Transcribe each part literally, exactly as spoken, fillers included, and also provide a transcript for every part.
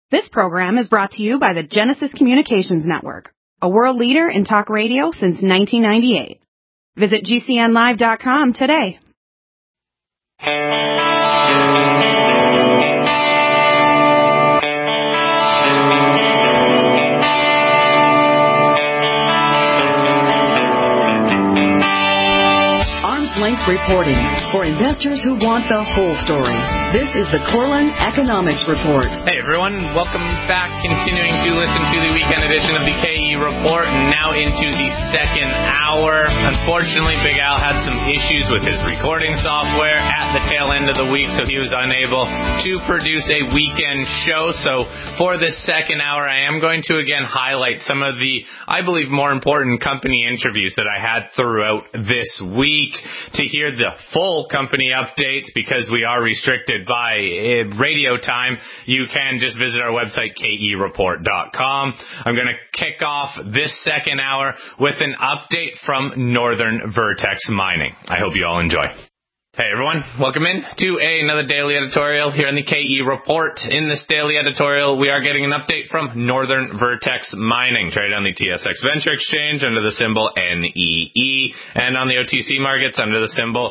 This program is brought to you by the Genesis Communications Network, a world leader in talk radio since nineteen ninety-eight. Visit G C N live dot com today. Length reporting for investors who want the whole story. This is the Corlin Economics Report. Hey everyone, welcome back. Continuing to listen to the weekend edition of the K E Report, and now into the second hour. Unfortunately, Big Al had some issues with his recording software at the tail end of the week, so he was unable to produce a weekend show. So for this second hour, I am going to again highlight some of the, I believe, more important company interviews that I had throughout this week. To hear the full company updates, because we are restricted by uh, radio time, you can just visit our website, K E report dot com. I'm going to kick off this second hour with an update from Northern Vertex Mining. I hope you all enjoy. Hey everyone, welcome in to a, another daily editorial here on the K E Report. In this daily editorial, we are getting an update from Northern Vertex Mining, traded on the T S X Venture Exchange under the symbol N E E, and on the O T C markets under the symbol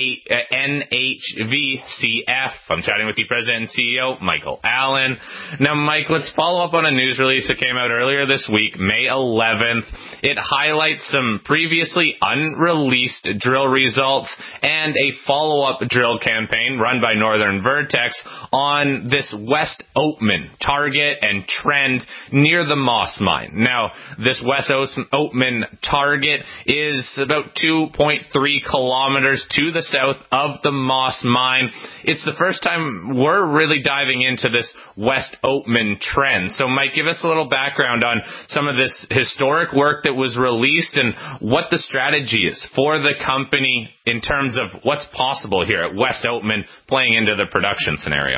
N H V C F. I'm chatting with the President and C E O, Michael Allen. Now, Mike, let's follow up on a news release that came out earlier this week, May eleventh. It highlights some previously unreleased drill results and a follow-up drill campaign run by Northern Vertex on this West Oatman target and trend near the Moss Mine. Now, this West Oatman target is about two point three kilometers to the south of the Moss Mine. It's the first time we're really diving into this West Oatman trend. So, Mike, give us a little background on some of this historic work that was released and what the strategy is for the company in terms of what's possible here at West Oatman playing into the production scenario.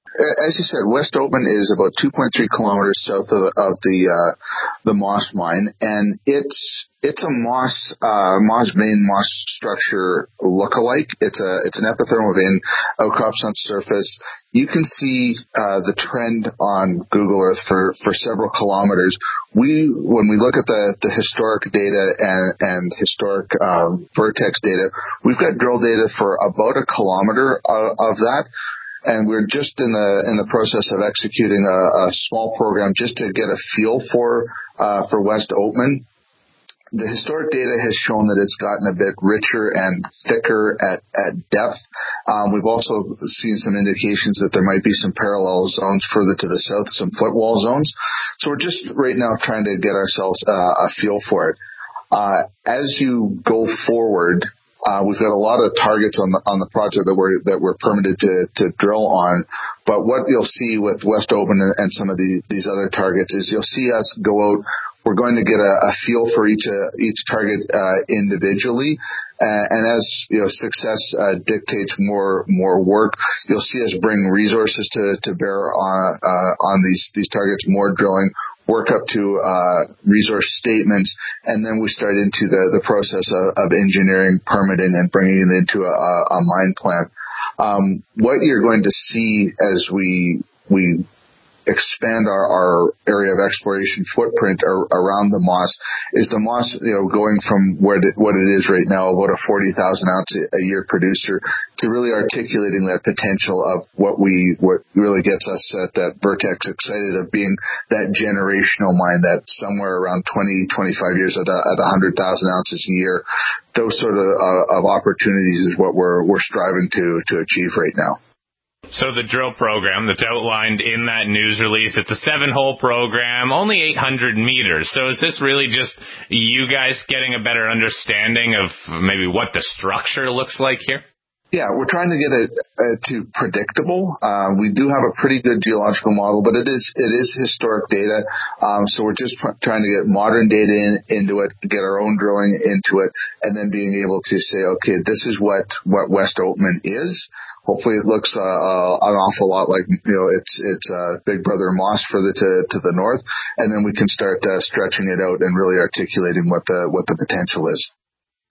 As you said, West Oatman is about two point three kilometers south of the of the, uh, the Moss Mine, and it's it's a moss uh, moss vein moss structure lookalike. It's a it's an epithermal vein outcrops on surface. You can see uh, the trend on Google Earth for, for several kilometers. We when we look at the, the historic data and and historic uh, Vertex data, we've got drill data for about a kilometer of, of that. And we're just in the in the process of executing a, a small program just to get a feel for uh, for West Oatman. The historic data has shown that it's gotten a bit richer and thicker at, at depth. Um, we've also seen some indications that there might be some parallel zones further to the south, some footwall zones. So we're just right now trying to get ourselves uh, a feel for it. Uh, as you go forward, Uh, we've got a lot of targets on the on the project that we're that we're permitted to to drill on. But what you'll see with West Oatman and, and some of the, these other targets is you'll see us go out. We're going to get a, a feel for each uh, each target uh, individually, uh, and as you know, success uh, dictates more more work. You'll see us bring resources to, to bear on uh, on these these targets, more drilling, work up to uh, resource statements, and then we start into the the process of, of engineering, permitting, and bringing it into a, a mine plan. Um, what you're going to see as we we expand our, our area of exploration footprint ar- around the Moss is the Moss, you know, going from where it, what it is right now, about a forty thousand ounce a year producer, to really articulating that potential of what we, what really gets us at that Vertex excited of being that generational mine that somewhere around twenty, twenty-five years at a, at one hundred thousand ounces a year. Those sort of, uh, of opportunities is what we're, we're striving to, to achieve right now. So the drill program that's outlined in that news release, it's a seven-hole program, only eight hundred meters. So is this really just you guys getting a better understanding of maybe what the structure looks like here? Yeah, we're trying to get it uh, to predictable. Uh, we do have a pretty good geological model, but it is it is historic data. Um, so we're just pr- trying to get modern data in, into it, get our own drilling into it, and then being able to say, okay, this is what, what West Oatman is. Hopefully it looks uh, uh, an awful lot like, you know, it's it's uh, Big Brother Moss further to, to the north, and then we can start uh, stretching it out and really articulating what the what the potential is.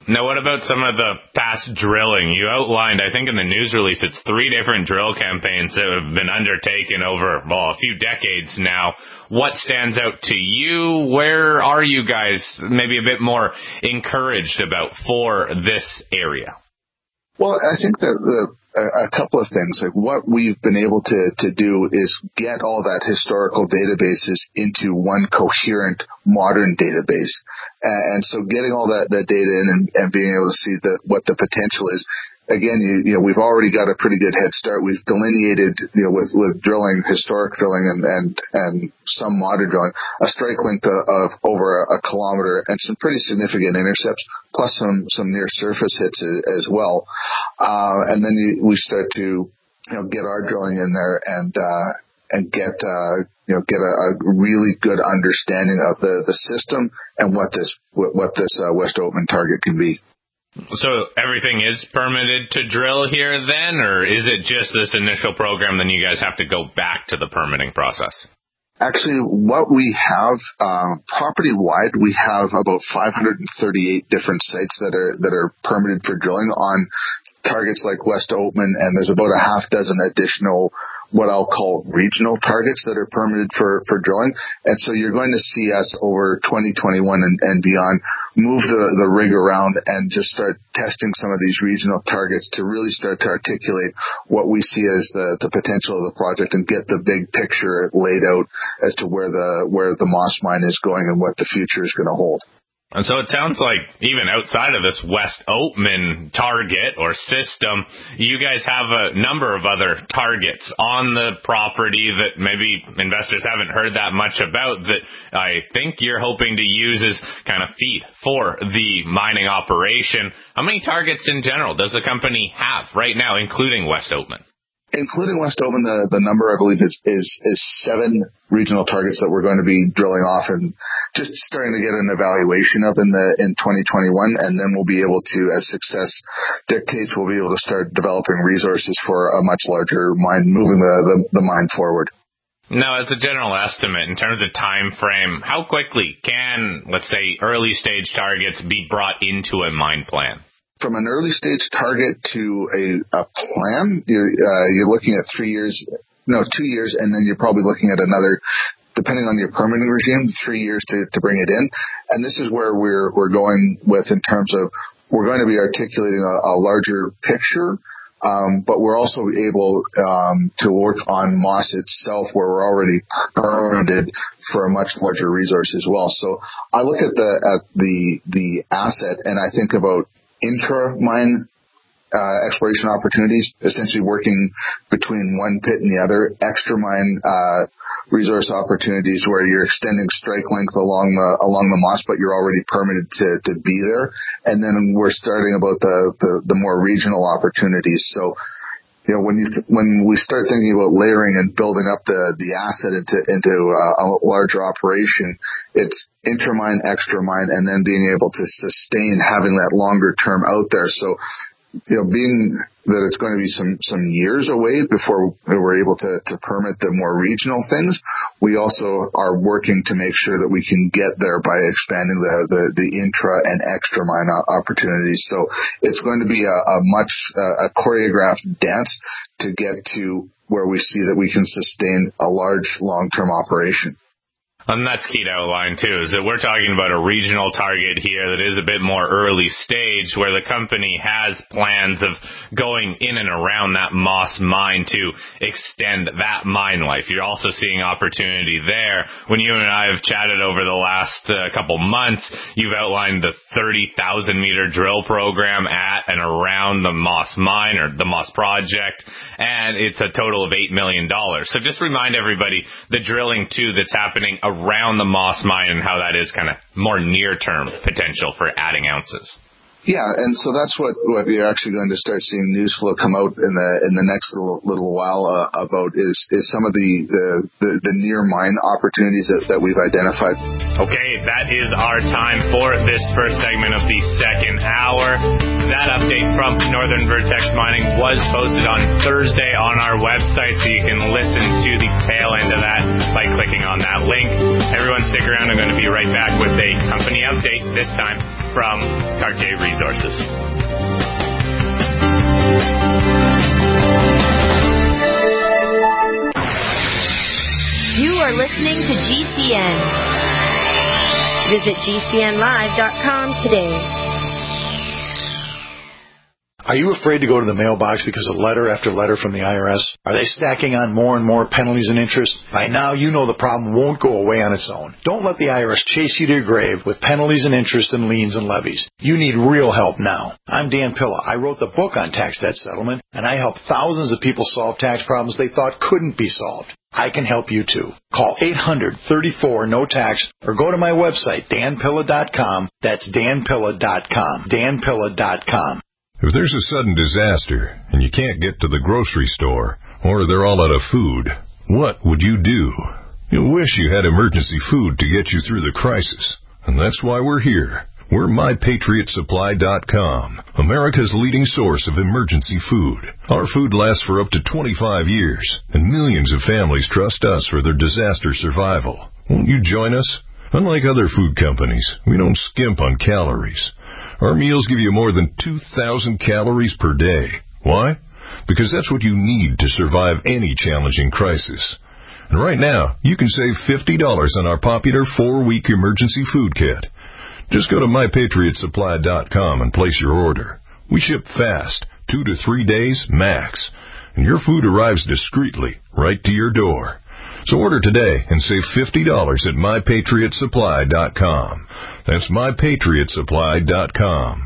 Now, what about some of the past drilling? You outlined, I think in the news release, it's three different drill campaigns that have been undertaken over, well, a few decades now. What stands out to you? Where are you guys maybe a bit more encouraged about for this area? Well, I think that the a couple of things. Like what we've been able to, to do is get all that historical databases into one coherent modern database. And so getting all that, that data in and, and being able to see the, what the potential is. Again, you, you know, we've already got a pretty good head start. We've delineated, you know, with, with drilling, historic drilling and, and, and some modern drilling, a strike length of, of over a, a kilometer and some pretty significant intercepts, plus some, some near surface hits as, as well. Uh, and then you, we start to, you know, get our drilling in there and, uh, and get, uh, you know, get a, a really good understanding of the, the system and what this, what, what this, uh, West Oatman target can be. So everything is permitted to drill here then, or is it just this initial program, then you guys have to go back to the permitting process? Actually, what we have, uh, property-wide, we have about five hundred thirty-eight different sites that are that are permitted for drilling on targets like West Oatman, and there's about a half dozen additional what I'll call regional targets that are permitted for, for drilling. And so you're going to see us over twenty twenty-one and, and beyond move the, the rig around and just start testing some of these regional targets to really start to articulate what we see as the, the potential of the project and get the big picture laid out as to where the, where the Moss Mine is going and what the future is going to hold. And so it sounds like even outside of this West Oatman target or system, you guys have a number of other targets on the property that maybe investors haven't heard that much about that I think you're hoping to use as kind of feed for the mining operation. How many targets in general does the company have right now, including West Oatman? Including West Oatman, the, the number, I believe, is, is, is seven regional targets that we're going to be drilling off and just starting to get an evaluation of in the in twenty twenty-one. And then we'll be able to, as success dictates, we'll be able to start developing resources for a much larger mine, moving the, the, the mine forward. Now, as a general estimate, in terms of time frame, how quickly can, let's say, early stage targets be brought into a mine plan? From an early stage target to a, a plan, you're, uh, you're looking at three years, no, two years, and then you're probably looking at another, depending on your permitting regime, three years to, to bring it in. And this is where we're, we're going with in terms of we're going to be articulating a, a larger picture, um, but we're also able um, to work on Moss itself where we're already permitted for a much larger resource as well. So I look at the, at the, the asset and I think about intra-mine uh, exploration opportunities, essentially working between one pit and the other, extra-mine uh, resource opportunities where you're extending strike length along the along the Moss, but you're already permitted to, to be there. And then we're starting about the, the, the more regional opportunities. So, you know, when you th- when we start thinking about layering and building up the, the asset into into uh, a larger operation, it's intermine, extra mine, and then being able to sustain having that longer term out there. So, you know, being that it's going to be some, some years away before we're able to, to permit the more regional things, we also are working to make sure that we can get there by expanding the, the, the intra and extra mine opportunities. So it's going to be a, a much, uh, a choreographed dance to get to where we see that we can sustain a large long-term operation. And that's key to outline, too, is that we're talking about a regional target here that is a bit more early stage where the company has plans of going in and around that Moss Mine to extend that mine life. You're also seeing opportunity there. When you and I have chatted over the last uh, couple months, you've outlined the thirty thousand meter drill program at and around the Moss Mine or the Moss Project, and it's a total of eight million dollars. So just remind everybody the drilling, too, that's happening around the Moss Mine and how that is kind of more near-term potential for adding ounces. Yeah, and so that's what, what you're actually going to start seeing news flow come out in the in the next little little while uh, about is is some of the the, the, the near mine opportunities that, that we've identified. Okay, that is our time for this first segment of the second hour. That update from Northern Vertex Mining was posted on Thursday on our website, so you can listen to the tail end of that by clicking on that link. Everyone stick around. I'm going to be right back with a company update this time. from Cartier Resources. You are listening to G C N. Visit G C N live dot com today. Are you afraid to go to the mailbox because of letter after letter from the I R S? Are they stacking on more and more penalties and interest? By now, you know the problem won't go away on its own. Don't let the I R S chase you to your grave with penalties and interest and liens and levies. You need real help now. I'm Dan Pilla. I wrote the book on tax debt settlement, and I help thousands of people solve tax problems they thought couldn't be solved. I can help you too. Call eight hundred, thirty-four, no tax or go to my website, dan pilla dot com. That's dan pilla dot com. dan pilla dot com. If there's a sudden disaster and you can't get to the grocery store or they're all out of food, what would you do? You'll wish you had emergency food to get you through the crisis. And that's why we're here. We're my patriot supply dot com, America's leading source of emergency food. Our food lasts for up to twenty-five years, and millions of families trust us for their disaster survival. Won't you join us? Unlike other food companies, we don't skimp on calories. Our meals give you more than two thousand calories per day. Why? Because that's what you need to survive any challenging crisis. And right now, you can save fifty dollars on our popular four-week emergency food kit. Just go to my patriot supply dot com and place your order. We ship fast, two to three days max, and your food arrives discreetly right to your door. So order today and save fifty dollars at my patriot supply dot com. That's my patriot supply dot com.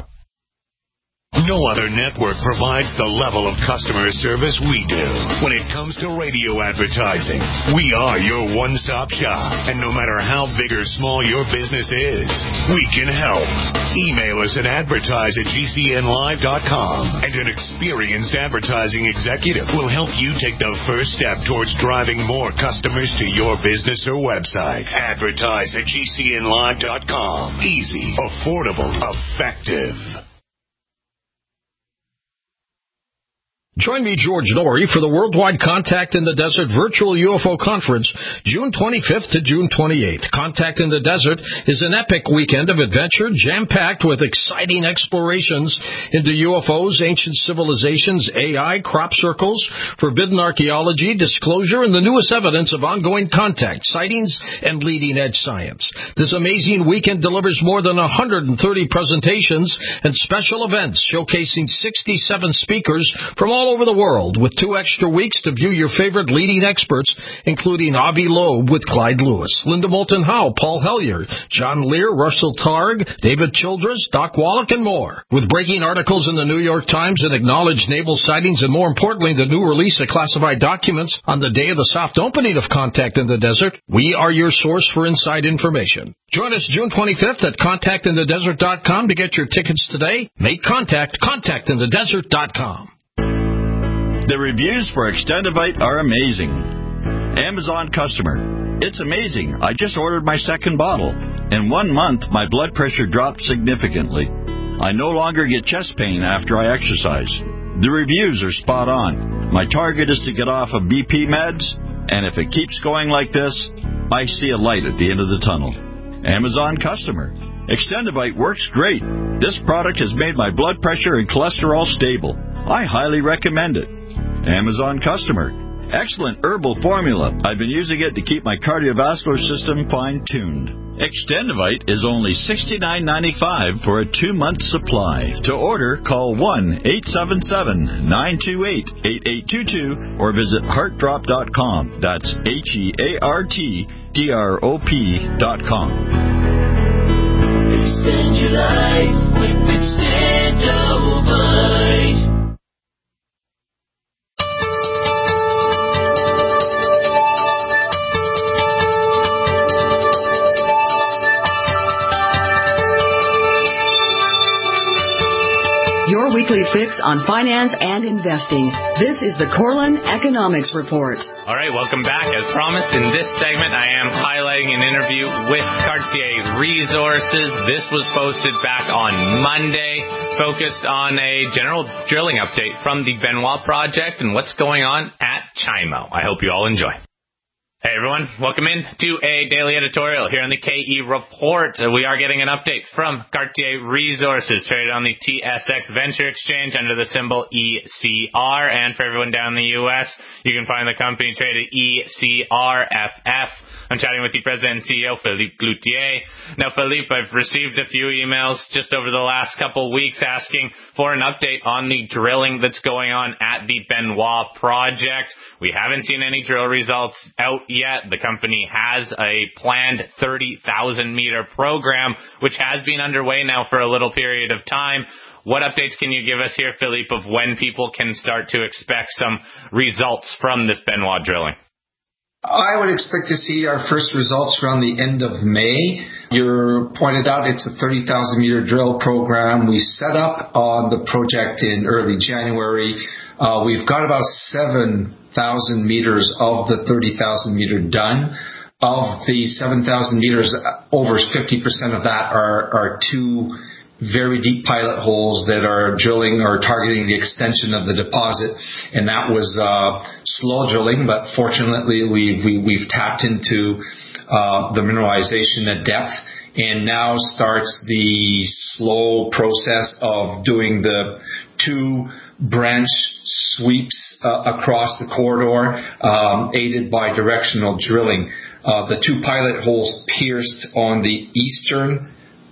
No other network provides the level of customer service we do. When it comes to radio advertising, we are your one-stop shop. And no matter how big or small your business is, we can help. Email us at advertise at G C N live dot com, and an experienced advertising executive will help you take the first step towards driving more customers to your business or website. Advertise at G C N live dot com. Easy, affordable, effective. Join me, George Norrie, for the Worldwide Contact in the Desert Virtual U F O Conference, June twenty-fifth to June twenty-eighth. Contact in the Desert is an epic weekend of adventure, jam-packed with exciting explorations into U F Os, ancient civilizations, A I, crop circles, forbidden archaeology, disclosure, and the newest evidence of ongoing contact, sightings, and leading-edge science. This amazing weekend delivers more than one hundred thirty presentations and special events showcasing sixty-seven speakers from all over the world, with two extra weeks to view your favorite leading experts, including Avi Loeb with Clyde Lewis, Linda Moulton Howe, Paul Hellyer, John Lear, Russell Targ, David Childress, Doc Wallach, and more. With breaking articles in the New York Times and acknowledged naval sightings, and more importantly, the new release of classified documents on the day of the soft opening of Contact in the Desert, we are your source for inside information. Join us June twenty-fifth at contact in the desert dot com to get your tickets today. Make contact, contact in the desert dot com. The reviews for Extendivite are amazing. Amazon customer. It's amazing. I just ordered my second bottle. In one month, my blood pressure dropped significantly. I no longer get chest pain after I exercise. The reviews are spot on. My target is to get off of B P meds, and if it keeps going like this, I see a light at the end of the tunnel. Amazon customer. Extendivite works great. This product has made my blood pressure and cholesterol stable. I highly recommend it. Amazon customer. Excellent herbal formula. I've been using it to keep my cardiovascular system fine-tuned. Extendivite is only sixty-nine ninety-five for a two-month supply. To order, call one eight seven seven, nine two eight, eight eight two two or visit heart drop dot com. That's H E A R T D R O P dot com. Extend your life with Extendivite. Your weekly fix on finance and investing. This is the Corlin Economics Report. All right, welcome back. As promised, in this segment, I am highlighting an interview with Cartier Resources. This was posted back on Monday, focused on a general drilling update from the Benoit Project and what's going on at Chimo. I hope you all enjoy. Hey everyone, welcome in to a daily editorial here on the K E Report. We are getting an update from Cartier Resources, traded on the T S X Venture Exchange under the symbol E C R. And for everyone down in the U S, you can find the company traded E C R F F. I'm chatting with the president and C E O, Philippe Cloutier. Now, Philippe, I've received a few emails just over the last couple weeks asking for an update on the drilling that's going on at the Benoit project. We haven't seen any drill results out yet. The company has a planned thirty thousand meter program, which has been underway now for a little period of time. What updates can you give us here, Philippe, of when people can start to expect some results from this Benoit drilling? I would expect to see our first results around the end of May. You pointed out it's a thirty thousand meter drill program. We set up on the project in early January. Uh, we've got about seven thousand meters of the thirty thousand meter done. Of the seven thousand meters, over fifty percent of that are, are two very deep pilot holes that are drilling or targeting the extension of the deposit, and that was uh, slow drilling, but fortunately we've, we, we've tapped into uh, the mineralization at depth, and now starts the slow process of doing the two branch sweeps uh, across the corridor, um, aided by directional drilling. Uh, the two pilot holes pierced on the eastern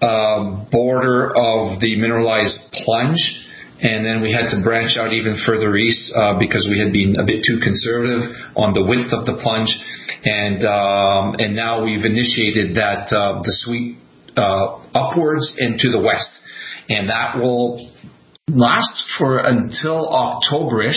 Uh, border of the mineralized plunge, and then we had to branch out even further east uh, because we had been a bit too conservative on the width of the plunge, and um, and now we've initiated that uh, the sweep uh, upwards and to the west, and that will last for until October-ish.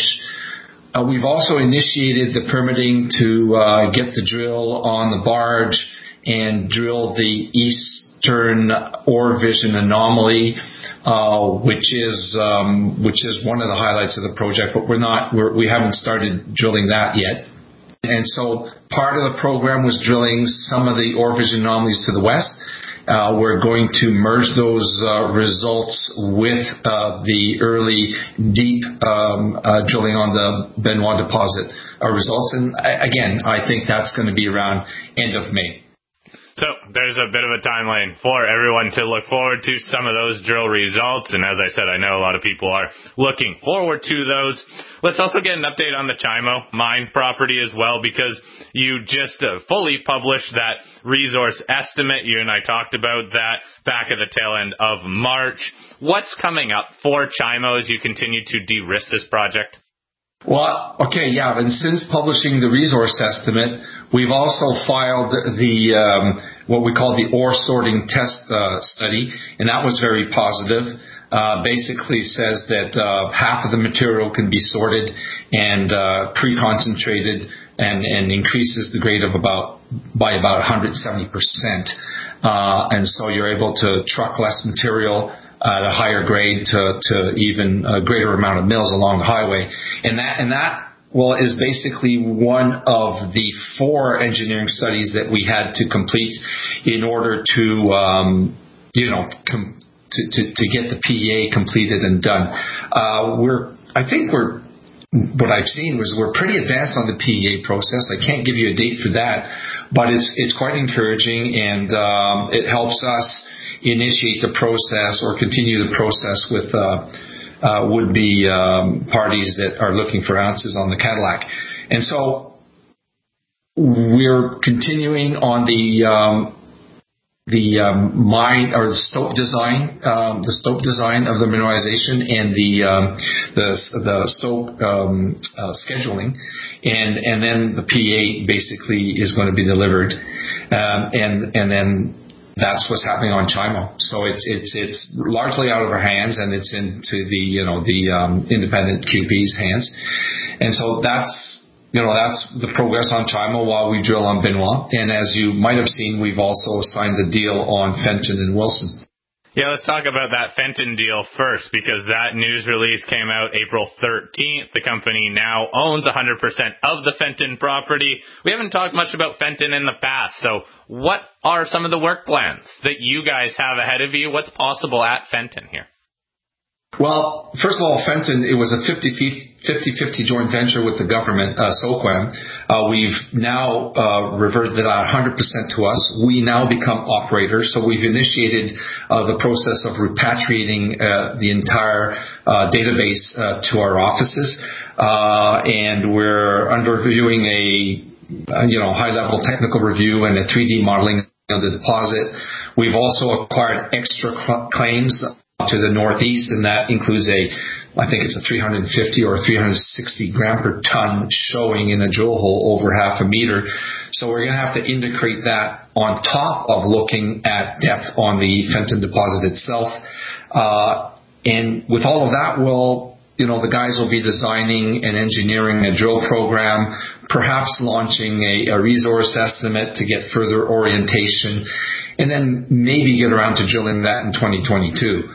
Uh, we've also initiated the permitting to uh, get the drill on the barge and drill the east Eastern ore vision anomaly, uh, which is um, which is one of the highlights of the project, but we're not we're, we haven't started drilling that yet. And so part of the program was drilling some of the ore vision anomalies to the west. Uh, we're going to merge those uh, results with uh, the early deep um, uh, drilling on the Benoit deposit uh, results, and I, again, I think that's going to be around end of May. So there's a bit of a timeline for everyone to look forward to some of those drill results. And as I said, I know a lot of people are looking forward to those. Let's also get an update on the Chimo mine property as well, because you just uh, fully published that resource estimate. You and I talked about that back at the tail end of March. What's coming up for Chimo as you continue to de-risk this project? Well, okay, yeah, and since publishing the resource estimate, we've also filed the um, what we call the ore sorting test uh, study, and that was very positive. Uh, basically says that uh, half of the material can be sorted and uh, pre-concentrated, and, and increases the grade of about by about one hundred seventy percent. Uh, and so you're able to truck less material at a higher grade to, to even a greater amount of mills along the highway. And that, and that, well, is basically one of the four engineering studies that we had to complete in order to, um, you know, com- to, to, to get the P E A completed and done. Uh, we're, I think we're, what I've seen was we're pretty advanced on the P E A process. I can't give you a date for that, but it's, it's quite encouraging, and um, it helps us initiate the process or continue the process with uh, uh, would-be um, parties that are looking for ounces on the Cadillac. And so we're continuing on the um, the um, mine or the stope design, um, the stope design of the mineralization, and the um, the the stope um, uh, scheduling, and and then the P A basically is going to be delivered, um, and and then. That's what's happening on Chimo. So it's it's it's largely out of our hands, and it's into the you know the um, independent Q P's hands. And so that's you know that's the progress on Chimo while we drill on Benoit. And as you might have seen, we've also signed a deal on Fenton and Wilson. Yeah, let's talk about that Fenton deal first, because that news release came out April thirteenth. The company now owns one hundred percent of the Fenton property. We haven't talked much about Fenton in the past, so what are some of the work plans that you guys have ahead of you? What's possible at Fenton here? Well, first of all, Fenton, it was a fifty-fifty joint venture with the government, uh, SOQUEM. Uh, we've now uh, reverted that one hundred percent to us. We now become operators, so we've initiated uh, the process of repatriating uh, the entire uh, database uh, to our offices, uh, and we're undergoing a uh, you know high-level technical review and a three D modeling of the deposit. We've also acquired extra cl- claims to the northeast, and that includes a, I think it's a three hundred fifty or three hundred sixty gram per ton showing in a drill hole over half a meter. So we're going to have to integrate that on top of looking at depth on the Fenton deposit itself. Uh, and with all of that, well, you know, the guys will be designing and engineering a drill program, perhaps launching a, a resource estimate to get further orientation, and then maybe get around to drilling that in twenty twenty-two.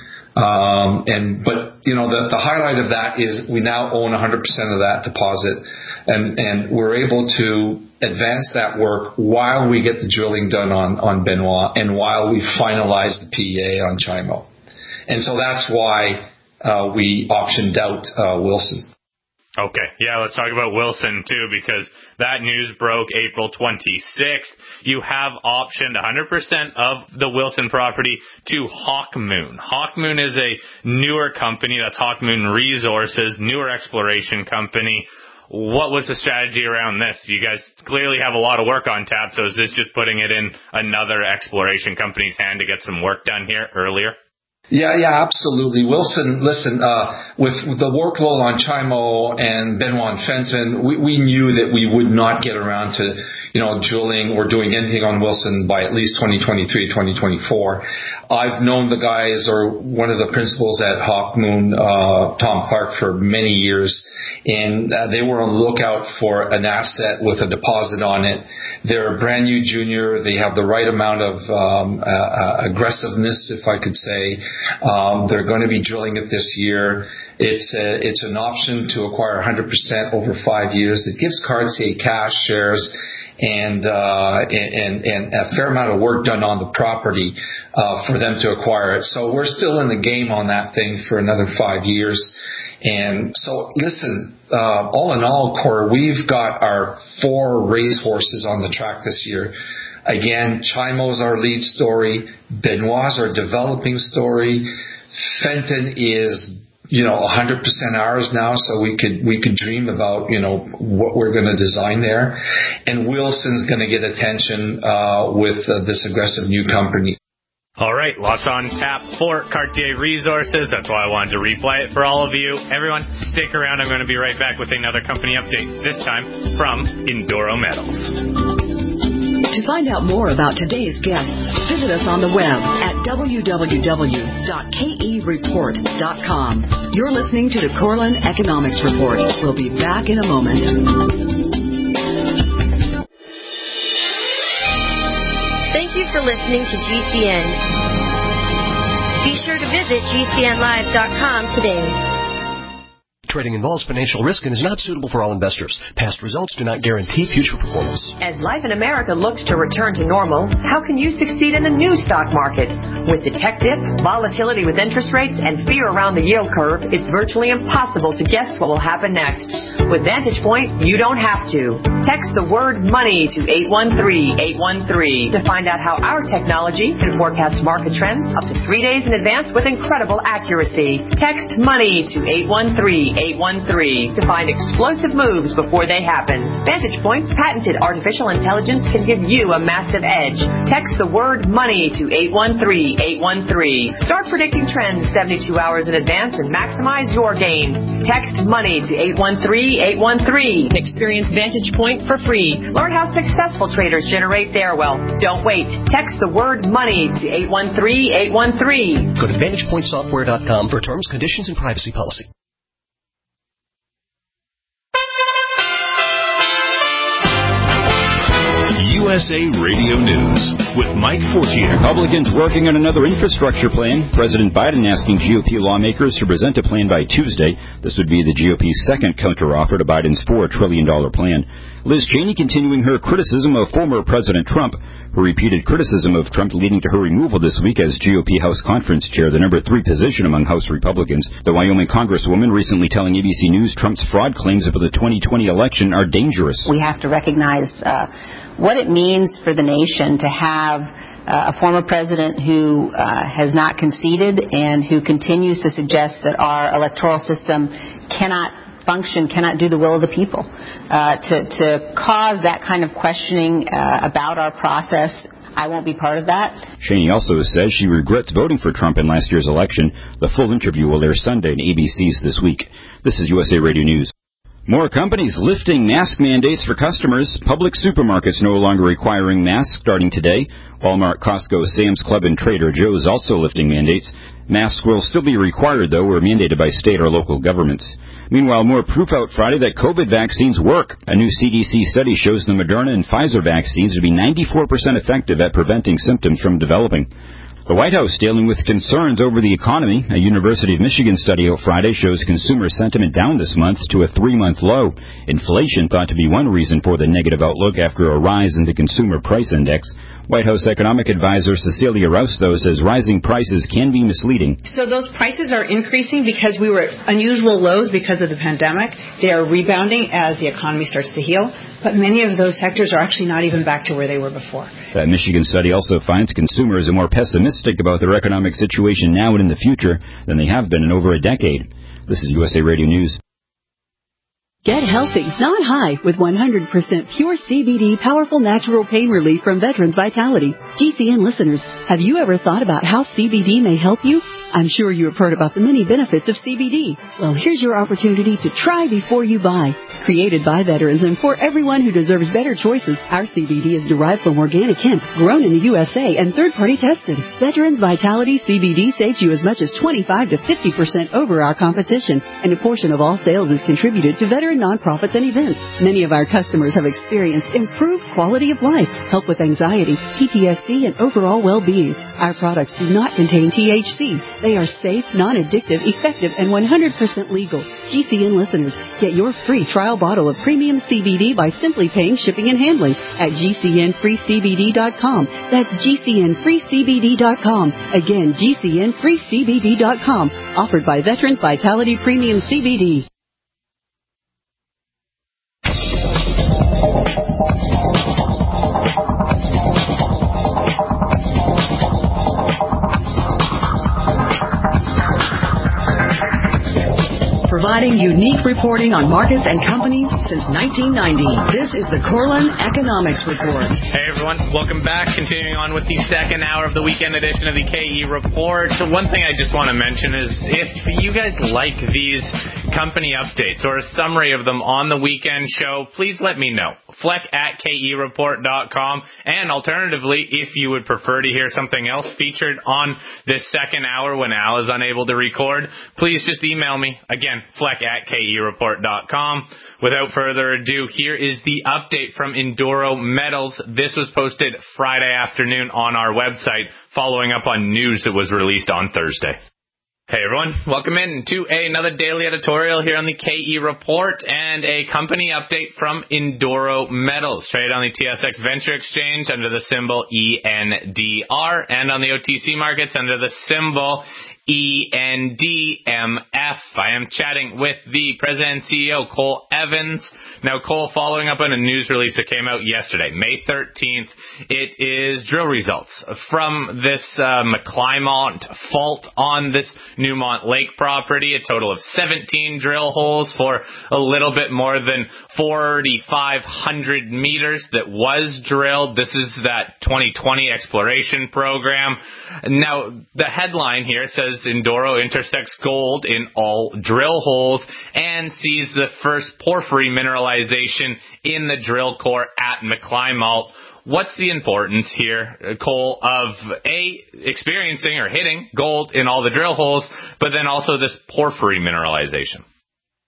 Um, and, but, you know, the, the highlight of that is we now own one hundred percent of that deposit, and, and we're able to advance that work while we get the drilling done on, on Benoit and while we finalize the P E A on Chimo. And so that's why, uh, we optioned out, uh, Wilson. Okay, yeah, let's talk about Wilson, too, because that news broke April twenty-sixth. You have optioned one hundred percent of the Wilson property to Hawkmoon. Hawkmoon is a newer company. That's Hawkmoon Resources, newer exploration company. What was the strategy around this? You guys clearly have a lot of work on tap, so is this just putting it in another exploration company's hand to get some work done here earlier? Yeah, yeah, absolutely. Wilson, listen, uh, with, with the workload on Chimo and Benoit and Fenton, we, we knew that we would not get around to, you know, drilling or doing anything on Wilson by at least twenty twenty-three, twenty twenty-four. I've known the guys, or one of the principals at Hawkmoon, uh, Tom Clark, for many years, and uh, they were on the lookout for an asset with a deposit on it. They're a brand new junior. They have the right amount of um, uh, aggressiveness, if I could say. Um, they're going to be drilling it this year. It's a, it's an option to acquire one hundred percent over five years. It gives Cartier cash shares and, uh, and, and a fair amount of work done on the property, uh, for them to acquire it. So we're still in the game on that thing for another five years. And so, listen, uh, all in all, Cor, we've got our four racehorses on the track this year. Again, Chimo's our lead story. Benoit's our developing story. Fenton is, you know, one hundred percent ours now, so we could we could dream about, you know, what we're going to design there. And Wilson's going to get attention uh, with uh, this aggressive new company. All right, lots on tap for Cartier Resources. That's why I wanted to replay it for all of you. Everyone, stick around. I'm going to be right back with another company update, this time from Enduro Metals. To find out more about today's guests, visit us on the web at w w w dot k e report dot com. You're listening to the Corlin Economics Report. We'll be back in a moment. Thank you for listening to G C N. Be sure to visit g c n live dot com today. Trading involves financial risk and is not suitable for all investors. Past results do not guarantee future performance. As life in America looks to return to normal, how can you succeed in the new stock market? With the tech dip, volatility with interest rates, and fear around the yield curve, it's virtually impossible to guess what will happen next. With Vantage Point, you don't have to. Text the word money to eight one three, eight one three to find out how our technology can forecast market trends up to three days in advance with incredible accuracy. Text money to eight one three, eight one three to find explosive moves before they happen. Vantage Point's patented artificial intelligence can give you a massive edge. Text the word money to eight one three, eight one three. Start predicting trends seventy-two hours in advance and maximize your gains. Text money to eight one three, eight one three. Experience Vantage Point for free. Learn how successful traders generate their wealth. Don't wait. Text the word money to eight one three, eight one three. Go to vantage point software dot com for terms, conditions, and privacy policy. S A Radio News with Mike Fortier. Republicans working on another infrastructure plan. President Biden asking G O P lawmakers to present a plan by Tuesday. This would be the G O P's second counteroffer to Biden's four trillion dollars plan. Liz Cheney continuing her criticism of former President Trump. Her repeated criticism of Trump leading to her removal this week as G O P House Conference Chair, the number three position among House Republicans. The Wyoming Congresswoman recently telling A B C News Trump's fraud claims about the twenty twenty election are dangerous. We have to recognize uh, what it means for the nation to have uh, a former president who uh, has not conceded and who continues to suggest that our electoral system cannot function, cannot do the will of the people. Uh, to, to cause that kind of questioning uh, about our process, I won't be part of that. Cheney also says she regrets voting for Trump in last year's election. The full interview will air Sunday on A B C's This Week. This is U S A Radio News. More companies lifting mask mandates for customers. Public supermarkets no longer requiring masks starting today. Walmart, Costco, Sam's Club, and Trader Joe's also lifting mandates. Masks will still be required, though, or mandated by state or local governments. Meanwhile, more proof out Friday that COVID vaccines work. A new C D C study shows the Moderna and Pfizer vaccines to be ninety-four percent effective at preventing symptoms from developing. The White House dealing with concerns over the economy. A University of Michigan study out Friday shows consumer sentiment down this month to a three-month low. Inflation thought to be one reason for the negative outlook after a rise in the Consumer Price Index. White House economic advisor Cecilia Rouse, though, says rising prices can be misleading. So those prices are increasing because we were at unusual lows because of the pandemic. They are rebounding as the economy starts to heal. But many of those sectors are actually not even back to where they were before. That Michigan study also finds consumers are more pessimistic about their economic situation now and in the future than they have been in over a decade. This is U S A Radio News. Get healthy, not high, with one hundred percent pure C B D powerful natural pain relief from Veterans Vitality. G C N listeners, have you ever thought about how C B D may help you? I'm sure you have heard about the many benefits of C B D. Well, here's your opportunity to try before you buy. Created by veterans and for everyone who deserves better choices, our C B D is derived from organic hemp, grown in the U S A and third-party tested. Veterans Vitality C B D saves you as much as twenty-five to fifty percent over our competition, and a portion of all sales is contributed to veteran nonprofits and events. Many of our customers have experienced improved quality of life, help with anxiety, P T S D, and overall well-being. Our products do not contain T H C. They are safe, non-addictive, effective, and one hundred percent legal. G C N listeners, get your free trial bottle of premium C B D by simply paying shipping and handling at G C N free C B D dot com. That's G C N free C B D dot com. Again, G C N free C B D dot com. Offered by Veterans Vitality Premium C B D. Providing unique reporting on markets and companies since nineteen ninety. This is the Corlin Economics Report. Hey everyone, welcome back. Continuing on with the second hour of the weekend edition of the K E Report. So one thing I just want to mention is if you guys like these company updates or a summary of them on the weekend show, please let me know. Fleck at K E report dot com. And alternatively, if you would prefer to hear something else featured on this second hour when Al is unable to record, please just email me. Again, Fleck at K E report dot com. Without further ado, here is the update from Enduro Metals. This was posted Friday afternoon on our website, following up on news that was released on Thursday. Hey everyone, welcome in to another daily editorial here on the K E Report and a company update from Enduro Metals. Traded on the T S X Venture Exchange under the symbol E N D R and on the O T C markets under the symbol E N D M F. I am chatting with the President and C E O, Cole Evans. Now, Cole, following up on a news release that came out yesterday, May thirteenth, it is drill results from this uh, McClymont fault on this Newmont Lake property, a total of seventeen drill holes for a little bit more than four thousand five hundred meters that was drilled. This is that twenty twenty exploration program. Now, the headline here says Enduro intersects gold in all drill holes and sees the first porphyry mineralization in the drill core at McClymont. What's the importance here, Cole, of A, experiencing or hitting gold in all the drill holes, but then also this porphyry mineralization?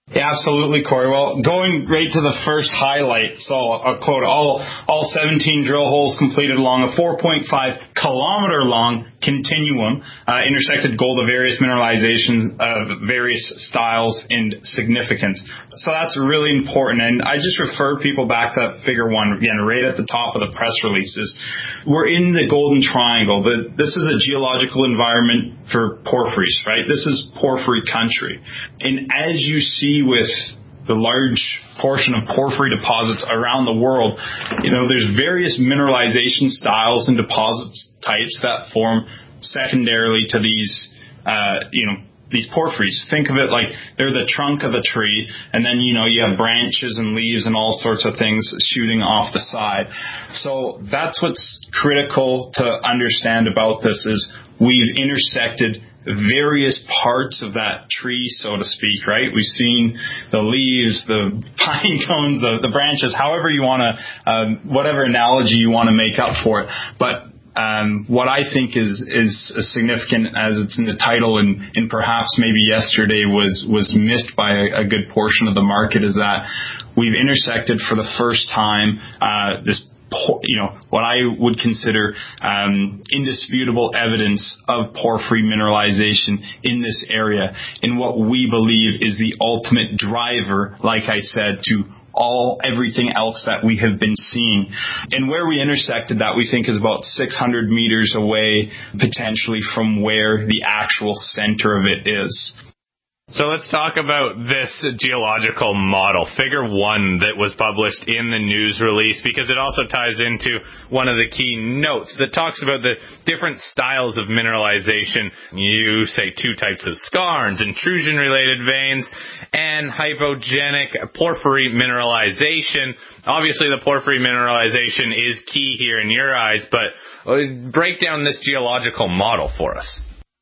Yeah, absolutely, Corey. Well, going right to the first highlight, so I'll quote, all all seventeen drill holes completed along a four point five kilometer long continuum uh, intersected gold of various mineralizations of various styles and significance. So that's really important. And I just refer people back to that figure one, again, right at the top of the press releases. We're in the Golden Triangle. The, this is a geological environment for porphyries, right? This is porphyry country. And as you see with the large portion of porphyry deposits around the world, you know, there's various mineralization styles and deposits types that form secondarily to these, uh, you know, these porphyries. Think of it like they're the trunk of the tree, and then, you know, you have branches and leaves and all sorts of things shooting off the side. So that's what's critical to understand about this is we've intersected various parts of that tree, so to speak, right? We've seen the leaves, the pine cones, the, the branches, however you want to, um, whatever analogy you want to make up for it. But um, what I think is is significant, as it's in the title, and, and perhaps maybe yesterday was was missed by a, a good portion of the market, is that we've intersected for the first time uh, this, you know, what I would consider um, indisputable evidence of porphyry mineralization in this area, in what we believe is the ultimate driver, like I said, to all everything else that we have been seeing. And where we intersected that, we think, is about six hundred meters away, potentially, from where the actual center of it is. So let's talk about this geological model, figure one, that was published in the news release, because it also ties into one of the key notes that talks about the different styles of mineralization. You say two types of skarns, intrusion-related veins, and hypogenic porphyry mineralization. Obviously, the porphyry mineralization is key here in your eyes, but break down this geological model for us.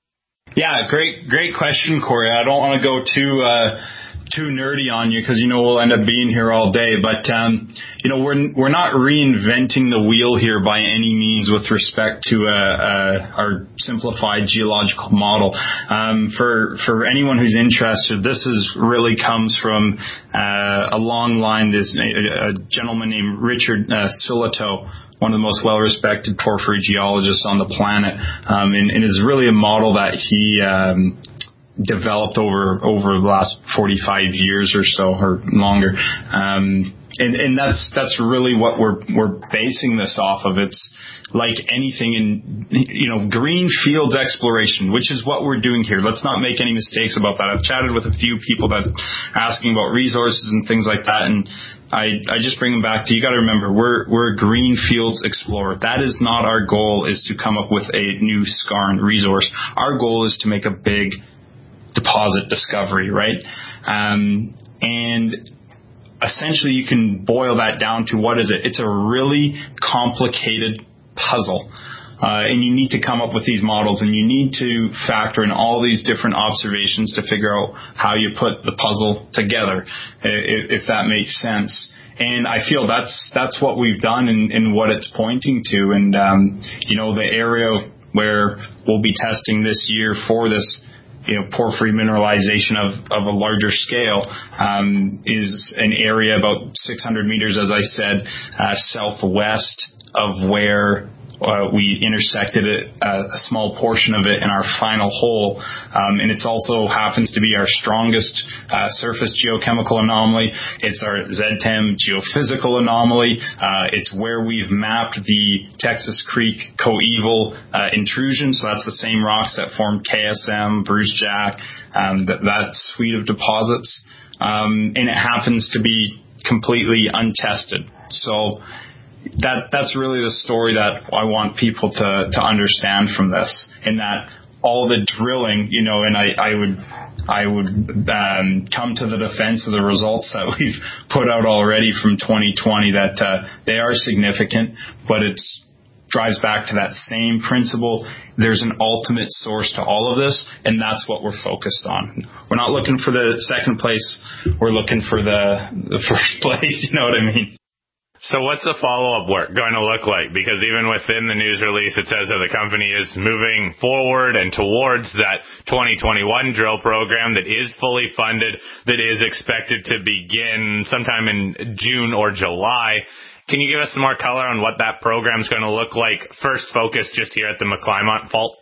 Yeah, great, great question, Corey. I don't want to go too, uh, too nerdy on you, because, you know, we'll end up being here all day. But, um, you know, we're, we're not reinventing the wheel here by any means with respect to, uh, uh, our simplified geological model. Um, for, for anyone who's interested, this is really comes from, uh, a long line, this, a, a gentleman named Richard, uh, Sillitoe, one of the most well-respected porphyry geologists on the planet, um, and, and is really a model that he um, developed over over the last forty-five years or so, or longer. Um, and, and that's that's really what we're we're basing this off of. It's like anything in, you know, green fields exploration, which is what we're doing here. Let's not make any mistakes about that. I've chatted with a few people that asking about resources and things like that, and I, I just bring them back to, you got to remember, we're we're a green fields explorer. That is not our goal, is to come up with a new skarn resource. Our goal is to make a big deposit discovery, right? Um, and essentially you can boil that down to, what is it? It's a really complicated puzzle. Uh, and you need to come up with these models, and you need to factor in all these different observations to figure out how you put the puzzle together, if, if that makes sense. And I feel that's that's what we've done, and, and what it's pointing to. And, um, you know, the area where we'll be testing this year for this, you know, porphyry mineralization of, of a larger scale, um, is an area about six hundred meters, as I said, uh, southwest of where Uh, we intersected it, uh, a small portion of it in our final hole, um, and it also happens to be our strongest uh, surface geochemical anomaly. It's our Z T E M geophysical anomaly. Uh, it's where we've mapped the Texas Creek Coeval uh, intrusion, so that's the same rocks that formed K S M, Bruce Jack, um, that, that suite of deposits, um, and it happens to be completely untested. So That that's really the story that I want people to, to understand from this, in that all the drilling, you know, and I, I would I would um, come to the defense of the results that we've put out already from twenty twenty, that uh, they are significant, but it drives back to that same principle. There's an ultimate source to all of this, and that's what we're focused on. We're not looking for the second place. We're looking for the, the first place. You know what I mean? So what's the follow-up work going to look like? Because even within the news release, it says that the company is moving forward and towards that twenty twenty-one drill program that is fully funded, that is expected to begin sometime in June or July. Can you give us some more color on what that program is going to look like? First focus just here at the McClymont Fault.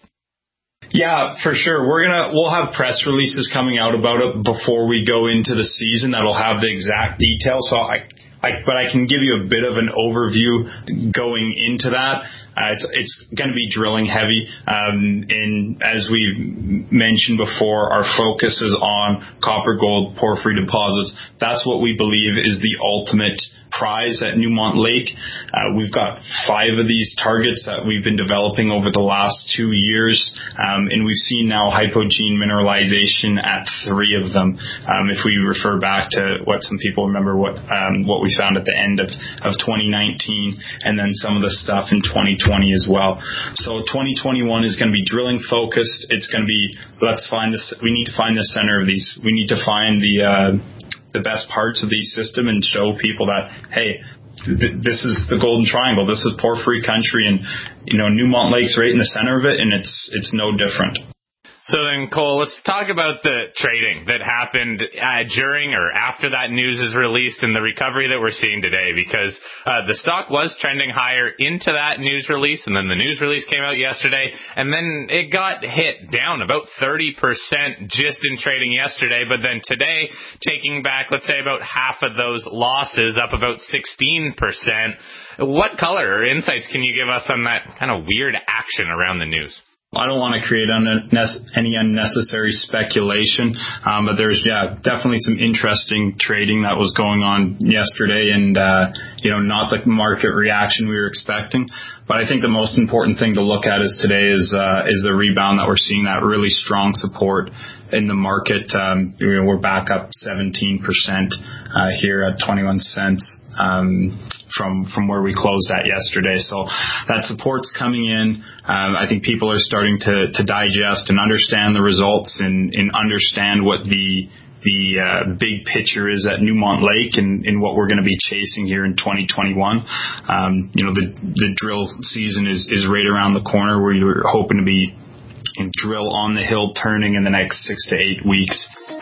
Yeah, for sure. We're gonna we'll have press releases coming out about it before we go into the season that'll have the exact details. So I. I, but I can give you a bit of an overview going into that. Uh, it's it's going to be drilling heavy. Um, and as we've mentioned before, our focus is on copper, gold, porphyry deposits. That's what we believe is the ultimate prize at Newmont Lake. Uh, we've got five of these targets that we've been developing over the last two years, um, and we've seen now hypogene mineralization at three of them. Um, if we refer back to what some people remember, what um, what we found at the end of, of twenty nineteen, and then some of the stuff in twenty twenty as well. So twenty twenty-one is going to be drilling focused. It's going to be, let's find this, we need to find the center of these. We need to find the uh, the best parts of the system and show people that, hey, th- this is the Golden Triangle. This is porphyry country, and you know Newmont Lake's right in the center of it, and it's it's no different. So then, Cole, let's talk about the trading that happened uh, during or after that news is released and the recovery that we're seeing today, because uh, the stock was trending higher into that news release, and then the news release came out yesterday, and then it got hit down about thirty percent just in trading yesterday, but then today, taking back, let's say, about half of those losses, up about sixteen percent. What color or insights can you give us on that kind of weird action around the news? I don't want to create unnecess- any unnecessary speculation, um, but there's, yeah, definitely some interesting trading that was going on yesterday, and, uh, you know, not the market reaction we were expecting. But I think the most important thing to look at is today is, uh, is the rebound that we're seeing, that really strong support in the market. Um, you know, we're back up seventeen percent, uh, here at twenty-one cents. Um, from from where we closed at yesterday. So that support's coming in. Um, I think people are starting to, to digest and understand the results and, and understand what the the uh, big picture is at Newmont Lake and, and what we're going to be chasing here in twenty twenty-one. Um, you know, the the drill season is, is right around the corner. We're hoping to be in drill on the hill turning in the next six to eight weeks.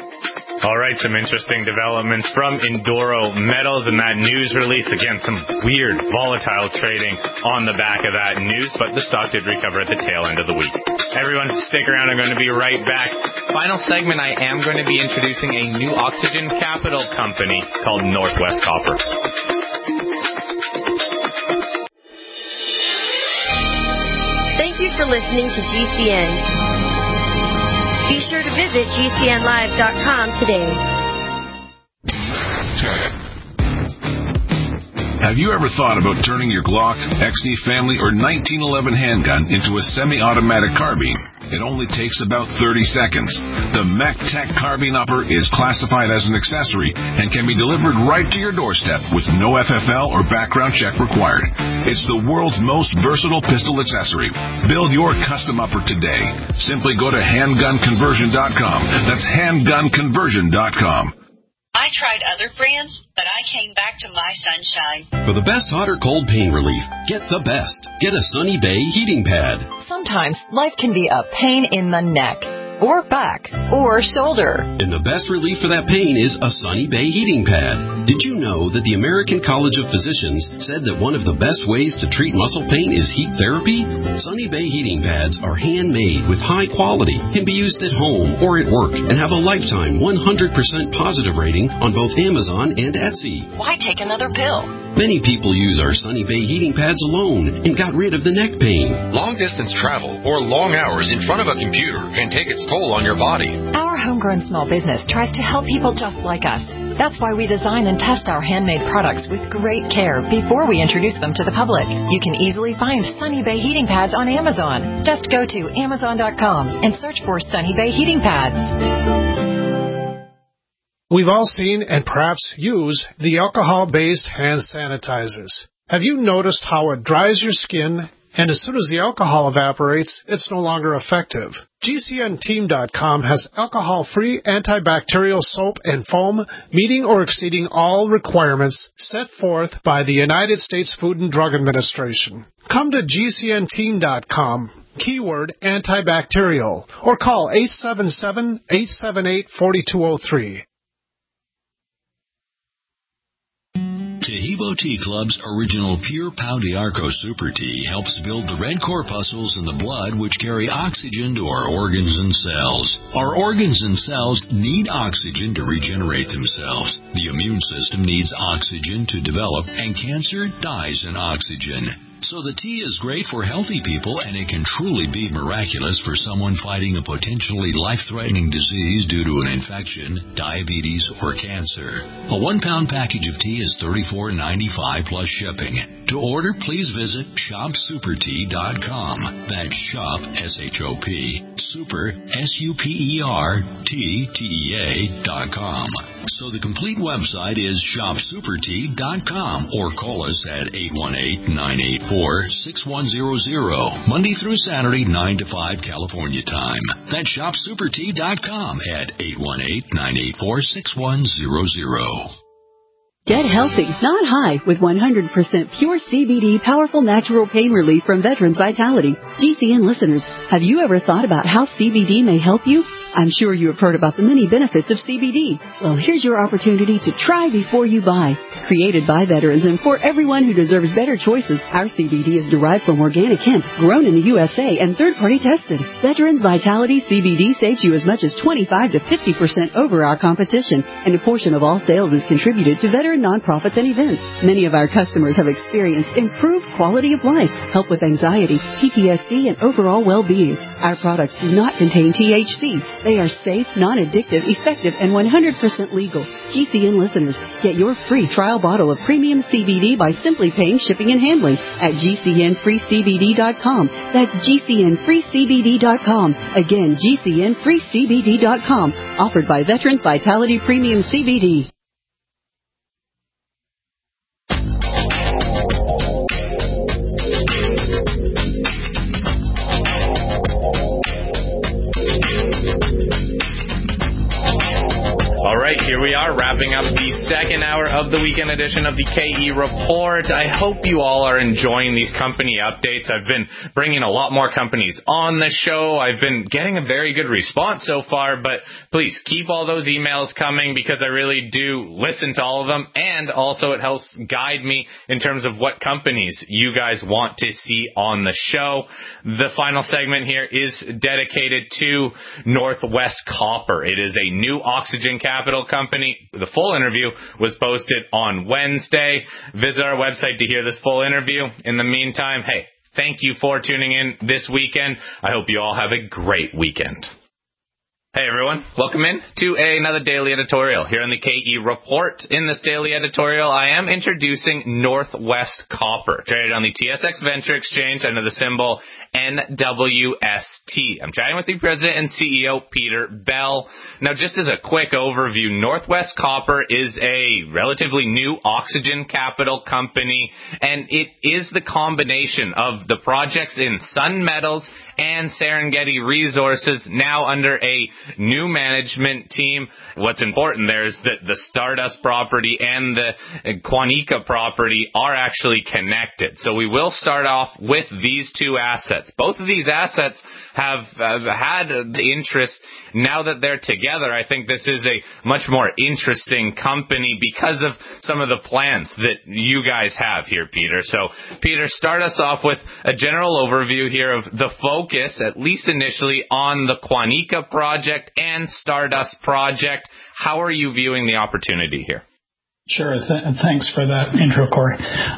All right, some interesting developments from Enduro Metals and that news release. Again, some weird, volatile trading on the back of that news, but the stock did recover at the tail end of the week. Everyone, stick around. I'm going to be right back. Final segment, I am going to be introducing a new oxygen capital company called Northwest Copper. Thank you for listening to G C N. Be sure to visit G C N live dot com today. Have you ever thought about turning your Glock, X D Family, or nineteen eleven handgun into a semi-automatic carbine? It only takes about thirty seconds. The MacTech Carbine Upper is classified as an accessory and can be delivered right to your doorstep with no F F L or background check required. It's the world's most versatile pistol accessory. Build your custom upper today. Simply go to handgun conversion dot com. That's handgun conversion dot com. I tried other brands, but I came back to my Sunshine. For the best hot or cold pain relief, get the best. Get a Sunny Bay heating pad. Sometimes life can be a pain in the neck, or back, or shoulder. And the best relief for that pain is a Sunny Bay heating pad. Did you know that the American College of Physicians said that one of the best ways to treat muscle pain is heat therapy? Sunny Bay heating pads are handmade with high quality, can be used at home or at work, and have a lifetime one hundred percent positive rating on both Amazon and Etsy. Why take another pill? Many people use our Sunny Bay heating pads alone and got rid of the neck pain. Long-distance travel or long hours in front of a computer can take its toll on your body. Our homegrown small business tries to help people just like us. That's why we design and test our handmade products with great care before we introduce them to the public. You can easily find Sunny Bay heating pads on Amazon. Just go to amazon dot com and search for Sunny Bay heating pads. We've all seen and perhaps use the alcohol-based hand sanitizers. Have you noticed how it dries your skin and as soon as the alcohol evaporates, it's no longer effective. G C N team dot com has alcohol-free antibacterial soap and foam meeting or exceeding all requirements set forth by the United States Food and Drug Administration. Come to G C N team dot com, keyword antibacterial, or call eight seven seven, eight seven eight, four two zero three. Taheebo Tea Club's original Pure Pau d'Arco Super Tea helps build the red corpuscles in the blood which carry oxygen to our organs and cells. Our organs and cells need oxygen to regenerate themselves. The immune system needs oxygen to develop, and cancer dies in oxygen. So the tea is great for healthy people, and it can truly be miraculous for someone fighting a potentially life-threatening disease due to an infection, diabetes, or cancer. A one-pound package of tea is thirty-four ninety-five plus shipping. To order, please visit shop super tea dot com. That's shop, S H O P, super, S U P E R, T, T E A, dot com. So the complete website is shop super tea dot com, or call us at eight one eight, nine eight four, six one zero zero, Monday through Saturday, nine to five California time. That's shop super tea dot com at eight one eight, nine eight four, six one zero zero. Get healthy, not high, with one hundred percent pure C B D powerful natural pain relief from Veterans Vitality. G C N listeners, have you ever thought about how C B D may help you? I'm sure you have heard about the many benefits of C B D. Well, here's your opportunity to try before you buy. Created by veterans and for everyone who deserves better choices, our C B D is derived from organic hemp, grown in the U S A, and third-party tested. Veterans Vitality C B D saves you as much as twenty-five to fifty percent over our competition, and a portion of all sales is contributed to veteran nonprofits and events. Many of our customers have experienced improved quality of life, help with anxiety, P T S D, and overall well-being. Our products do not contain T H C. They are safe, non-addictive, effective, and one hundred percent legal. G C N listeners, get your free trial bottle of premium C B D by simply paying shipping and handling at G C N free C B D dot com. That's G C N free C B D dot com. Again, G C N free C B D dot com. Offered by Veterans Vitality Premium C B D. All right, here we are, wrapping up the second hour of the weekend edition of the K E Report. I hope you all are enjoying these company updates. I've been bringing a lot more companies on the show. I've been getting a very good response so far, but please keep all those emails coming because I really do listen to all of them, and also it helps guide me in terms of what companies you guys want to see on the show. The final segment here is dedicated to Northwest Copper. It is a new oxygen capital company. The full interview was posted on Wednesday. Visit our website to hear this full interview. In the meantime, hey, thank you for tuning in this weekend. I hope you all have a great weekend. Hey everyone, welcome in to another daily editorial here on the K E Report. In this daily editorial, I am introducing Northwest Copper, traded on the T S X Venture Exchange under the symbol N W S T. I'm chatting with the president and C E O, Peter Bell. Now, just as a quick overview, Northwest Copper is a relatively new oxygen capital company, and it is the combination of the projects in Sun Metals and Serengeti Resources, now under a new management team. What's important there is that the Stardust property and the Quanica property are actually connected. So we will start off with these two assets. Both of these assets have, have had the interest. Now that they're together, I think this is a much more interesting company because of some of the plans that you guys have here, Peter. So, Peter, start us off with a general overview here of the focus, at least initially, on the Quanica project and Stardust project. How are you viewing the opportunity here? Sure. Th- thanks for that intro, Corey.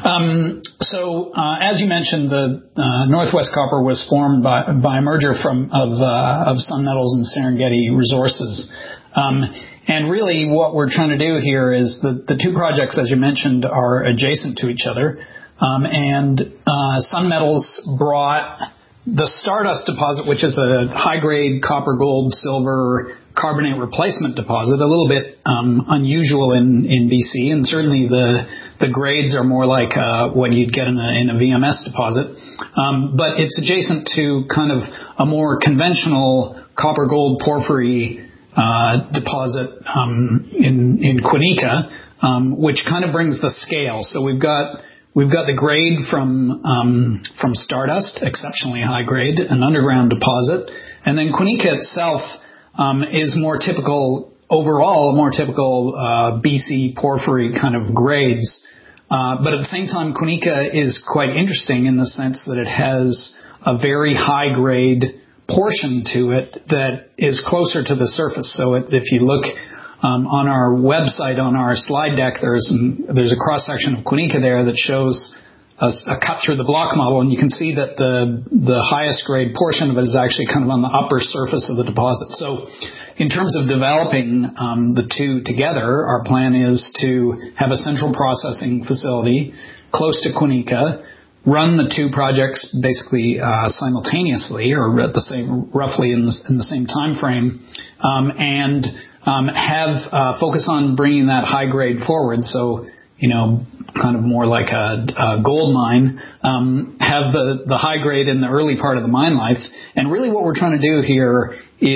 Um, so, uh, as you mentioned, the uh, Northwest Copper was formed by, by a merger from of, uh, of Sun Metals and Serengeti Resources. Um, and really what we're trying to do here is the, the two projects, as you mentioned, are adjacent to each other. Um, and uh, Sun Metals brought the Stardust deposit, which is a high-grade copper, gold, silver, carbonate replacement deposit, a little bit um, unusual in, in B C, and certainly the the grades are more like uh, what you'd get in a, in a V M S deposit. Um, but it's adjacent to kind of a more conventional copper gold porphyry uh, deposit um, in in Quinnica, um, which kind of brings the scale. So we've got we've got the grade from um, from Stardust, exceptionally high grade, an underground deposit, and then Quinnica itself um, is more typical overall, more typical uh, B C porphyry kind of grades. Uh, but at the same time, Quinnica is quite interesting in the sense that it has a very high grade portion to it that is closer to the surface. So it, if you look um, on our website, on our slide deck, there's an, there's a cross section of Quinnica there that shows a, a cut through the block model, and you can see that the the highest grade portion of it is actually kind of on the upper surface of the deposit. So in terms of developing um, the two together, our plan is to have a central processing facility close to Quinnica, run the two projects basically uh, simultaneously or at the same, roughly in the, in the same time frame, um, and um, have uh, focus on bringing that high grade forward. So, you know, kind of more like a, a gold mine, um, have the, the high grade in the early part of the mine life. And really what we're trying to do here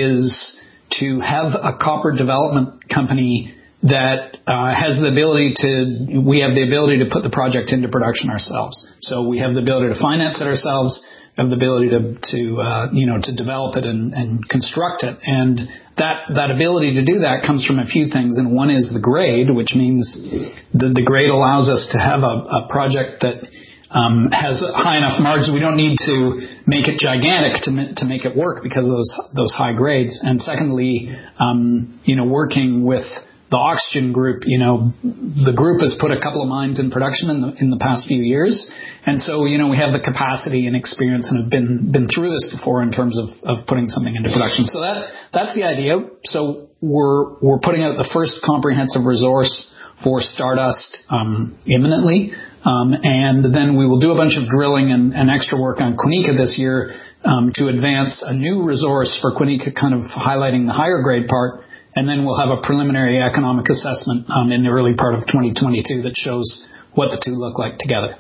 is to have a copper development company that uh, has the ability to, we have the ability to put the project into production ourselves. So we have the ability to finance it ourselves, have the ability to, to uh, you know, to develop it and, and construct it. And that, that ability to do that comes from a few things. And one is the grade, which means the, the grade allows us to have a, a project that Um, has high enough margins. We don't need to make it gigantic to to make it work because of those those high grades. And secondly, um, you know, working with the Oxygen Group, you know, the group has put a couple of mines in production in the in the past few years, and so you know we have the capacity and experience and have been been through this before in terms of of putting something into production. So that that's the idea. So we're we're putting out the first comprehensive resource for Stardust um, imminently. Um, and then we will do a bunch of drilling and, and extra work on Quinnica this year um, to advance a new resource for Quinnica, kind of highlighting the higher grade part. And then we'll have a preliminary economic assessment um, in the early part of twenty twenty-two that shows what the two look like together.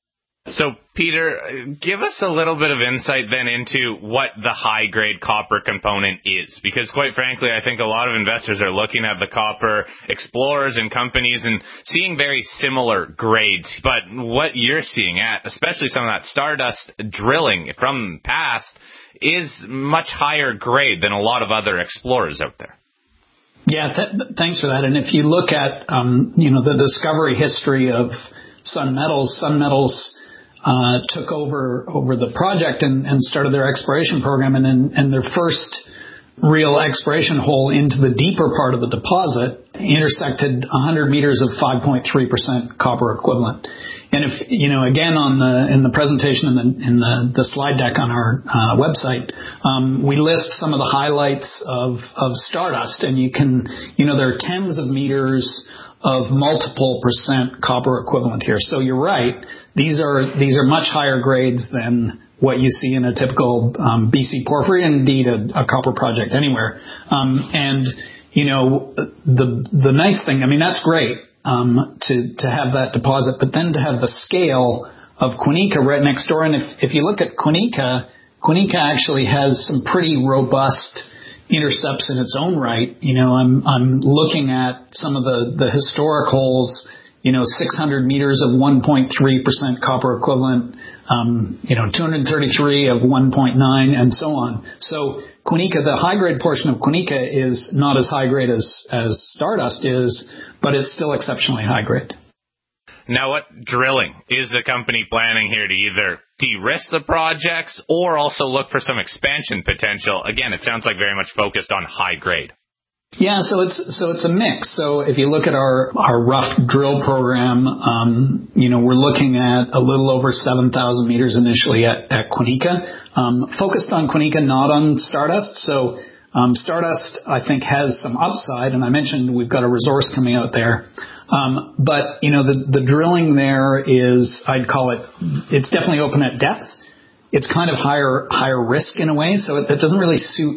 So, Peter, give us a little bit of insight then into what the high-grade copper component is. Because, quite frankly, I think a lot of investors are looking at the copper explorers and companies and seeing very similar grades. But what you're seeing at, especially some of that Stardust drilling from the past, is much higher grade than a lot of other explorers out there. Yeah, th- thanks for that. And if you look at, um, you know, the discovery history of Sun Metals, Sun Metals Uh, took over over the project and, and started their exploration program, and then and their first real exploration hole into the deeper part of the deposit intersected one hundred meters of five point three percent copper equivalent. And if you know, again on the in the presentation in the in the, the slide deck on our uh, website, um, we list some of the highlights of of Stardust, and you can you know there are tens of meters of multiple percent copper equivalent here. So you're right. These are these are much higher grades than what you see in a typical um, B C porphyry, and indeed a, a copper project anywhere. Um, and you know the the nice thing, I mean that's great um, to to have that deposit, but then to have the scale of Quinnica right next door. And if if you look at Quinnica, Quinnica actually has some pretty robust intercepts in its own right. You know, I'm I'm looking at some of the, the historic holes, you know, six hundred meters of one point three percent copper equivalent, um, you know, two hundred thirty-three of one point nine, and so on. So Quinnica, the high-grade portion of Quinnica is not as high-grade as, as Stardust is, but it's still exceptionally high-grade. Now, what drilling is the company planning here to either de-risk the projects or also look for some expansion potential? Again, it sounds like very much focused on high grade. Yeah, so it's so it's a mix. So if you look at our, our rough drill program, um, you know, we're looking at a little over seven thousand meters initially at, at Quinnica, um, focused on Quinnica, not on Stardust. So um, Stardust, I think, has some upside, and I mentioned we've got a resource coming out there. Um, but, you know, the, the drilling there is, I'd call it, it's definitely open at depth. It's kind of higher, higher risk in a way. So it, it doesn't really suit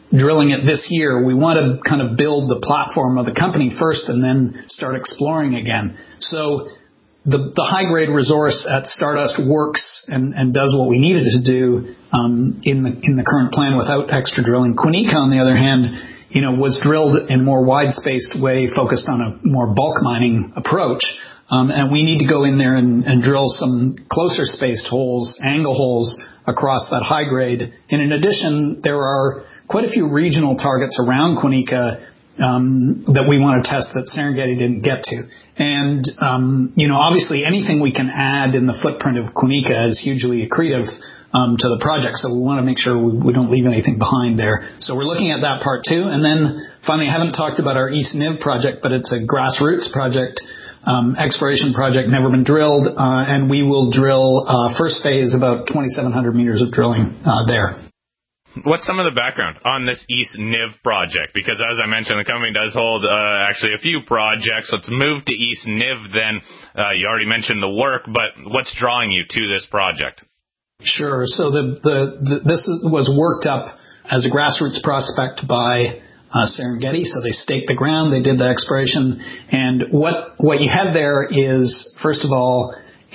drilling it this year. We want to kind of build the platform of the company first and then start exploring again. So the, the high-grade resource at Stardust works and, and does what we needed to do um, in the in the current plan without extra drilling. Quinnica, on the other hand, you know, was drilled in a more wide-spaced way, focused on a more bulk mining approach. Um, and we need to go in there and, and drill some closer spaced holes, angle holes across that high grade. And in addition, there are quite a few regional targets around Quinnica um, that we want to test that Serengeti didn't get to. And, um, you know, obviously anything we can add in the footprint of Quinnica is hugely accretive um, to the project. So we want to make sure we, we don't leave anything behind there. So we're looking at that part too. And then finally, I haven't talked about our East Niv project, but it's a grassroots project. Um, exploration project, never been drilled, uh, and we will drill uh, first phase about twenty-seven hundred meters of drilling uh, there. What's some of the background on this East Niv project? Because as I mentioned, the company does hold uh, actually a few projects. Let's move to East Niv then. Uh, you already mentioned the work, but what's drawing you to this project? Sure. So the, the, the this is, was worked up as a grassroots prospect by Uh, Serengeti, so they staked the ground, they did the exploration, and what what you have there is, first of all,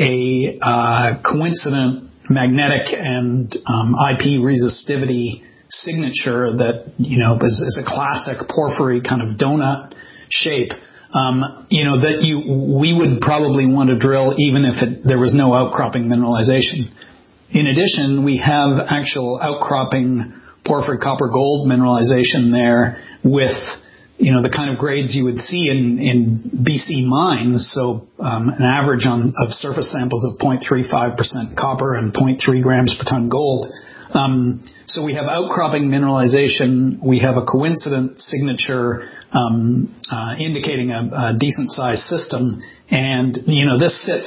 a uh, coincident magnetic and um, I P resistivity signature that, you know, is, is a classic porphyry kind of donut shape, um, you know, that you we would probably want to drill even if it, there was no outcropping mineralization. In addition, we have actual outcropping porphyry copper gold mineralization there with, you know, the kind of grades you would see in, in B C mines. So um, an average on, of surface samples of zero point three five percent copper and zero point three grams per ton gold. Um, so we have outcropping mineralization. We have a coincident signature um, uh, indicating a, a decent sized system. And, you know, this sits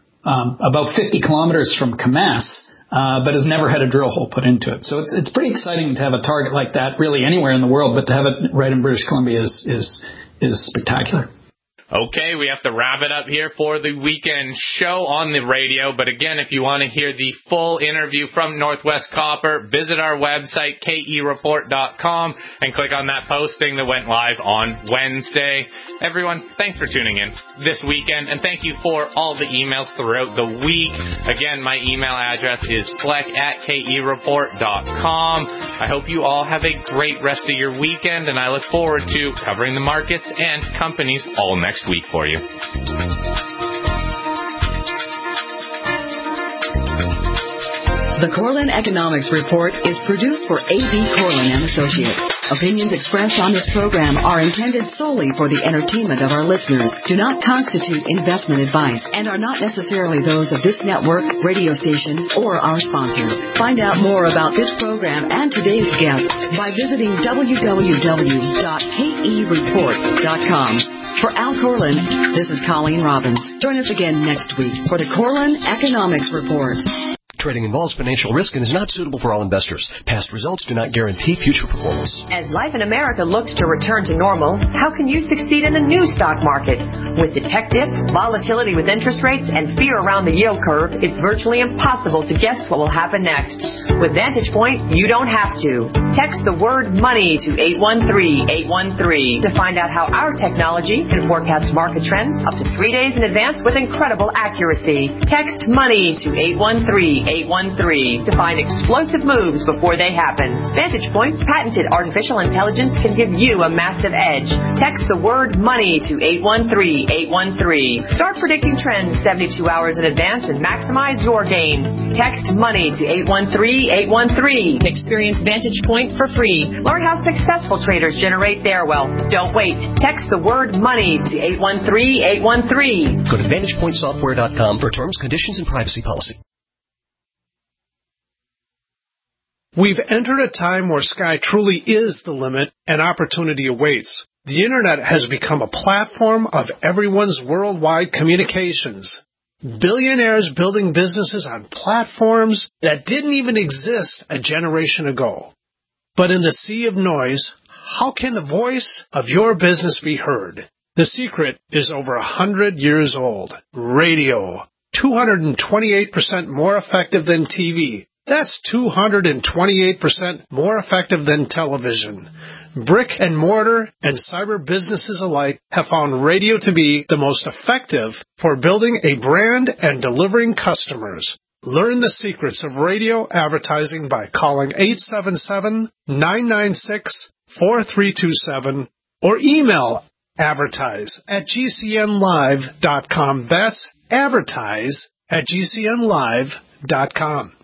um, about fifty kilometers from Kemess. Uh, but has never had a drill hole put into it. So it's it's pretty exciting to have a target like that really anywhere in the world, but to have it right in British Columbia is is is spectacular. Okay, we have to wrap it up here for the weekend show on the radio. But again, if you want to hear the full interview from Northwest Copper, visit our website, K E report dot com, and click on that posting that went live on Wednesday. Everyone, thanks for tuning in this weekend, and thank you for all the emails throughout the week. Again, my email address is fleck at K E report dot com. I hope you all have a great rest of your weekend, and I look forward to covering the markets and companies all next week for you. The Corlin Economics Report is produced for A B Corlin and Associates. Opinions expressed on this program are intended solely for the entertainment of our listeners, do not constitute investment advice, and are not necessarily those of this network, radio station, or our sponsors. Find out more about this program and today's guest by visiting w w w dot k e report dot com. For Al Corlin, this is Colleen Robbins. Join us again next week for the Corlin Economics Report. Trading involves financial risk and is not suitable for all investors. Past results do not guarantee future performance. As life in America looks to return to normal, how can you succeed in the new stock market? With the tech dip, volatility with interest rates, and fear around the yield curve, it's virtually impossible to guess what will happen next. With Vantage Point, you don't have to. Text the word money to eight one three eight one three to find out how our technology can forecast market trends up to three days in advance with incredible accuracy. Text money to eight one three eight one three to find explosive moves before they happen. Vantage Point's patented artificial intelligence can give you a massive edge. Text the word money to eight one three eight one three. Start predicting trends seventy-two hours in advance and maximize your gains. Text money to eight one three eight one three. Experience Vantage Point for free. Learn how successful traders generate their wealth. Don't wait. Text the word money to eight one three eight one three. Go to vantage point software dot com for terms, conditions, and privacy policy. We've entered a time where sky truly is the limit and opportunity awaits. The Internet has become a platform of everyone's worldwide communications. Billionaires building businesses on platforms that didn't even exist a generation ago. But in the sea of noise, how can the voice of your business be heard? The secret is over a hundred years old. Radio. two hundred twenty-eight percent more effective than T V. That's two hundred twenty-eight percent more effective than television. Brick and mortar and cyber businesses alike have found radio to be the most effective for building a brand and delivering customers. Learn the secrets of radio advertising by calling eight seven seven, nine nine six, four three two seven or email advertise at g c n live dot com. That's advertise at g c n live dot com.